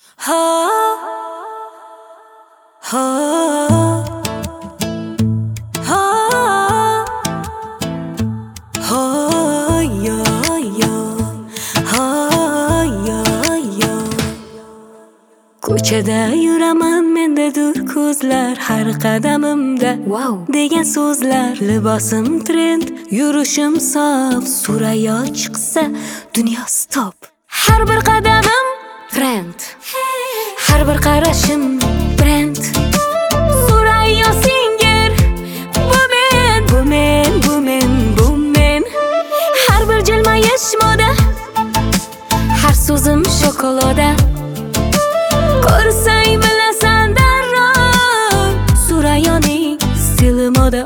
Ha ha ha ha yo yo ha yo yo. Ko'chada yuraman mendadur ko'zlar har qadamimda wow degan so'zlar. Libosim trend, yurishim sof, Surayyo chiqsa dunyo stop. Har bir qadamim trend, har bir qarashim brand. Surayyo singer, bu men, bu men, bu men, bu men. Har bir jilmayish moda, har so'zim shokolada. Ko'rsang bilasan darrov, Surayyoning stili moda.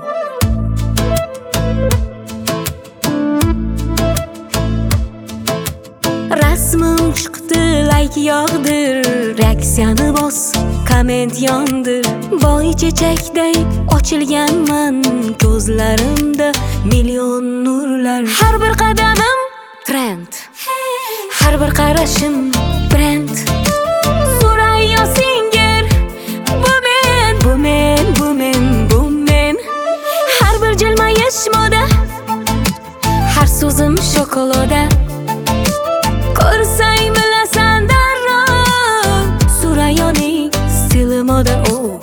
Rasmim chiqdi, like yog'dir, reaksiyani bos, komment yondir. Boy chechakday ochilganman, ko'zlarimda million nurlar. Har bir qadamim trend, har bir qarashim brand. Surayyo singer, bu men, bu men, bu men, bu men. Har bir jilmayish moda, har so'zim shokolada. Ko'rsang bilasan darrov, Surayyoning stili moda.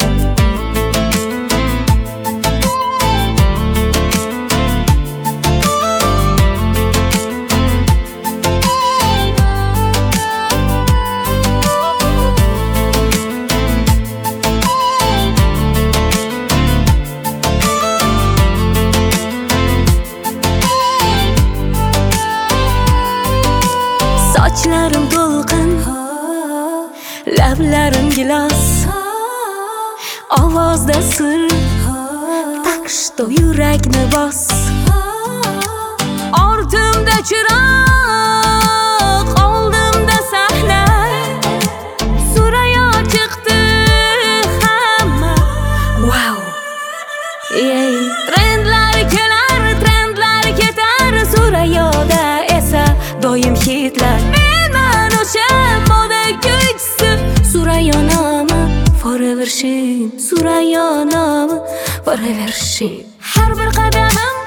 Sochlarim to'lqin, lablarim gilos, ovozda sir, tak что yurakni bos. Ortimda chiroq, oldimda sahna, Surayyo chiqdi hamma wow. Trendlar kelar, trendlar ketar, Surayyoda esa doim hitlar. Men o'sha moda kuchisi, Surayyo nomi forever she, Surayyo nomi forever she. Har bir qadamim